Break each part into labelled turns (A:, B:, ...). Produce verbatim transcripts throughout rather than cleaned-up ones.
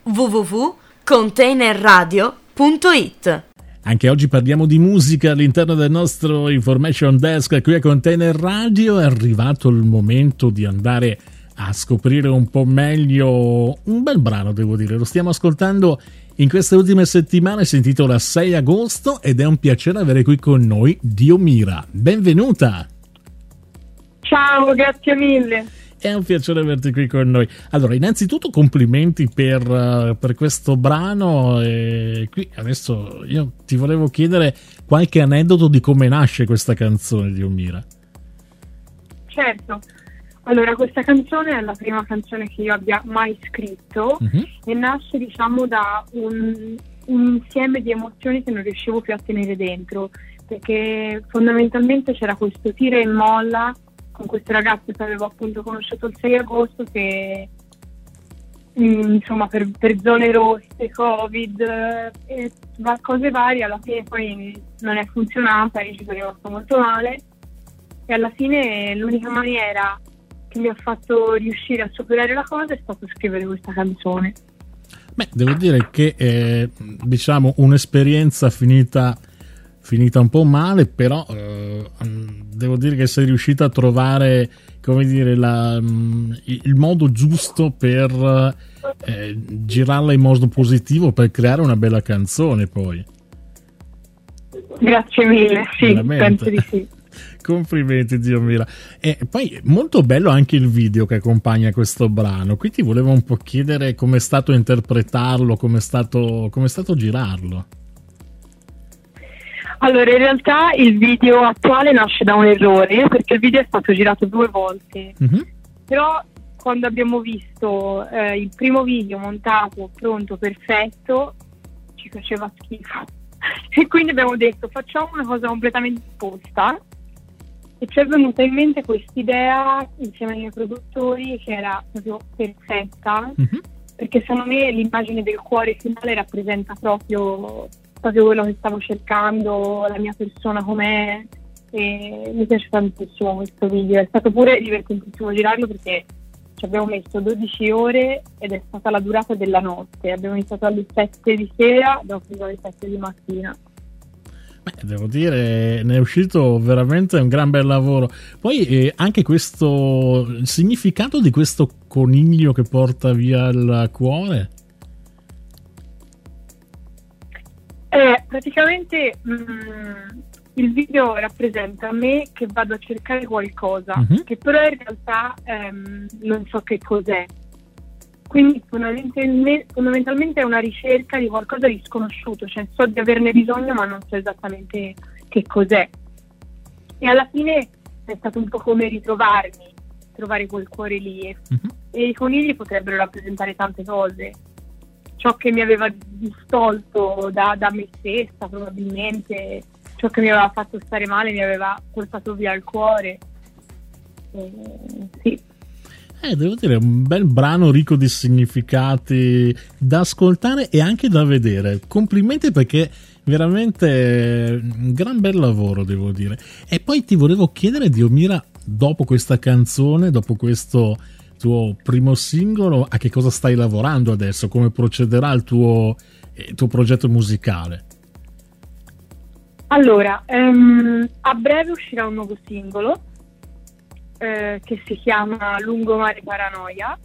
A: w w w punto container radio punto it.
B: Anche oggi parliamo di musica all'interno del nostro Information Desk qui a Container Radio. È arrivato il momento di andare a scoprire un po' meglio un bel brano, devo dire. Lo stiamo ascoltando in queste ultime settimane, si intitola sei agosto ed è un piacere avere qui con noi Diomira. Benvenuta!
C: Ciao, grazie mille.
B: È un piacere averti qui con noi. Allora, innanzitutto complimenti per, uh, per questo brano. E qui adesso io ti volevo chiedere qualche aneddoto di come nasce questa canzone, Diomira.
C: Certo. Allora, questa canzone è la prima canzone che io abbia mai scritto uh-huh. e nasce, diciamo, da un, un insieme di emozioni che non riuscivo più a tenere dentro, perché fondamentalmente c'era questo tira e molla con questo ragazzo che avevo appunto conosciuto il sei agosto che mh, insomma per, per zone rosse, Covid e cose varie, alla fine poi non è funzionata, io ci sono rimasta molto male e alla fine l'unica maniera che mi ha fatto riuscire a superare la cosa è stato scrivere questa canzone.
B: Beh, devo dire che è, diciamo, un'esperienza finita finita un po' male, però eh, devo dire che sei riuscita a trovare, come dire, la, il modo giusto per eh, girarla in modo positivo, per creare una bella canzone poi.
C: Grazie mille, sì,
B: veramente.
C: Penso di sì.
B: Complimenti, Diomira. E poi molto bello anche il video che accompagna questo brano. Qui ti volevo un po' chiedere come è stato interpretarlo, come è stato, come è stato girarlo.
C: Allora, in realtà il video attuale nasce da un errore, perché il video è stato girato due volte. Mm-hmm. Però quando abbiamo visto eh, il primo video montato, pronto, perfetto, ci faceva schifo. E quindi abbiamo detto, facciamo una cosa completamente opposta. E ci è venuta in mente quest'idea insieme ai miei produttori che era proprio perfetta, mm-hmm. perché secondo me l'immagine del cuore finale rappresenta proprio... proprio quello che stavo cercando, la mia persona com'è, e mi piace tantissimo questo video. È stato pure divertentissimo girarlo perché ci abbiamo messo dodici ore ed è stata la durata della notte. Abbiamo iniziato alle sette di sera, abbiamo finito alle sette di mattina.
B: Beh, devo dire, ne è uscito veramente un gran bel lavoro. Poi eh, anche questo, il significato di questo coniglio che porta via il cuore.
C: Eh, praticamente mh, il video rappresenta me che vado a cercare qualcosa, uh-huh. che però in realtà ehm, non so che cos'è. Quindi fondamentalmente, fondamentalmente è una ricerca di qualcosa di sconosciuto, cioè so di averne bisogno ma non so esattamente che cos'è. E alla fine è stato un po' come ritrovarmi, trovare quel cuore lì. E, uh-huh. e i conigli potrebbero rappresentare tante cose. Ciò che mi aveva distolto da, da me stessa, probabilmente, ciò che mi aveva fatto stare male, mi aveva portato via il cuore. E, sì.
B: Eh, devo dire, un bel brano ricco di significati da ascoltare e anche da vedere. Complimenti perché veramente un gran bel lavoro, devo dire. E poi ti volevo chiedere, Diomira, dopo questa canzone, dopo questo tuo primo singolo, a che cosa stai lavorando adesso? Come procederà il tuo, il tuo progetto musicale?
C: Allora, um, a breve uscirà un nuovo singolo eh, che si chiama Lungomare Paranoia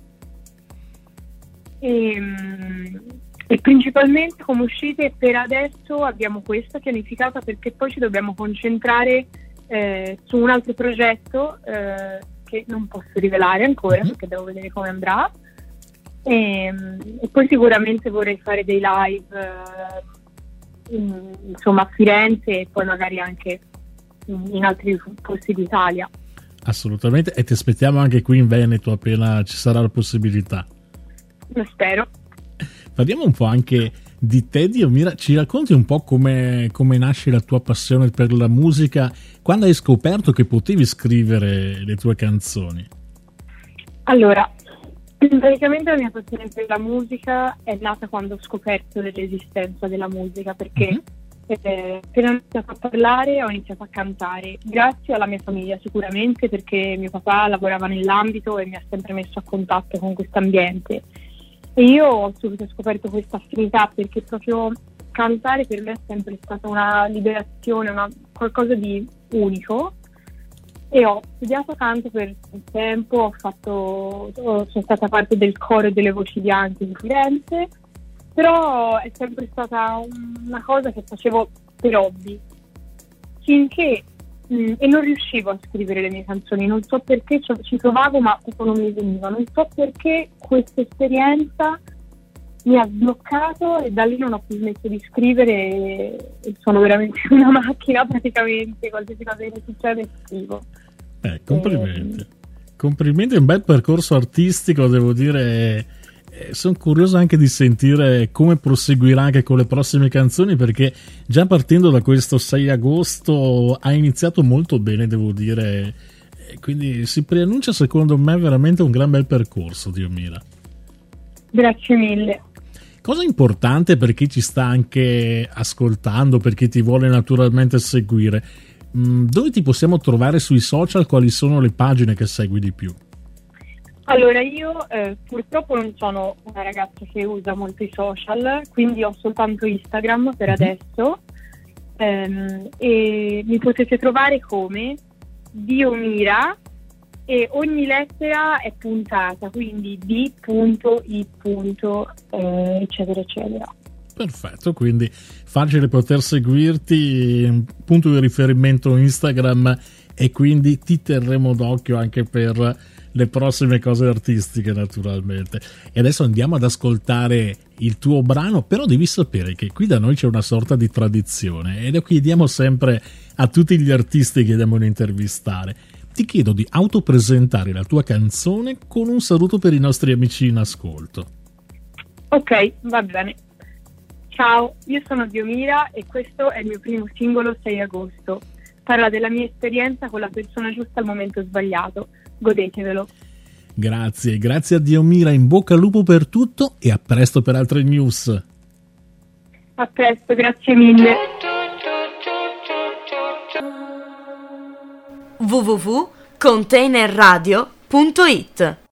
C: e, um, e principalmente come uscite per adesso abbiamo questa pianificata perché poi ci dobbiamo concentrare eh, su un altro progetto eh, che non posso rivelare ancora uh-huh. perché devo vedere come andrà e, e poi sicuramente vorrei fare dei live eh, in, insomma a Firenze e poi magari anche in, in altri posti d'Italia.
B: Assolutamente, e ti aspettiamo anche qui in Veneto appena ci sarà la possibilità.
C: Lo spero.
B: Parliamo un po' anche di te, Diomira, ci racconti un po' come, come nasce la tua passione per la musica, quando hai scoperto che potevi scrivere le tue canzoni?
C: Allora, praticamente la mia passione per la musica è nata quando ho scoperto dell'esistenza della musica, perché uh-huh. eh, appena ho iniziato a parlare ho iniziato a cantare, grazie alla mia famiglia sicuramente, perché mio papà lavorava nell'ambito e mi ha sempre messo a contatto con questo ambiente. E io ho subito scoperto questa affinità, perché proprio cantare per me è sempre stata una liberazione, una, qualcosa di unico, e ho studiato canto per un tempo, ho fatto, sono stata parte del coro delle voci bianche di Firenze, però è sempre stata una cosa che facevo per hobby, finché mh, e non riuscivo a scrivere le mie canzoni, non so perché, ci, ci provavo ma proprio non mi veniva, non so perché questa esperienza mi ha bloccato e da lì non ho più smesso di scrivere e, e sono veramente una macchina praticamente, qualsiasi cosa che succede scrivo.
B: Eh, complimenti. E... complimenti, è un bel percorso artistico, devo dire. Eh, sono curioso anche di sentire come proseguirà anche con le prossime canzoni, perché già partendo da questo sei agosto ha iniziato molto bene, devo dire, eh, quindi si preannuncia secondo me veramente un gran bel percorso, Diomira.
C: Grazie mille.
B: Cosa importante per chi ci sta anche ascoltando, per chi ti vuole naturalmente seguire, mh, dove ti possiamo trovare sui social? Quali sono le pagine che segui di più?
C: Allora, io eh, purtroppo non sono una ragazza che usa molto i social, quindi ho soltanto Instagram per adesso, ehm, e mi potete trovare come Diomira, e ogni lettera è puntata, quindi D I eh, eccetera eccetera.
B: Perfetto, quindi facile poter seguirti, punto di riferimento Instagram, e quindi ti terremo d'occhio anche per le prossime cose artistiche naturalmente. E adesso andiamo ad ascoltare il tuo brano, però devi sapere che qui da noi c'è una sorta di tradizione e lo chiediamo sempre a tutti gli artisti che andiamo ad intervistare. Ti chiedo di autopresentare la tua canzone con un saluto per i nostri amici in ascolto.
C: Ok, va bene. Ciao, io sono Diomira e questo è il mio primo singolo sei agosto. Parla della mia esperienza con la persona giusta al momento sbagliato. Godetevelo.
B: Grazie, grazie a Diomira, in bocca al lupo per tutto e a presto per altre news.
C: A presto, grazie mille.
A: w w w punto container radio punto it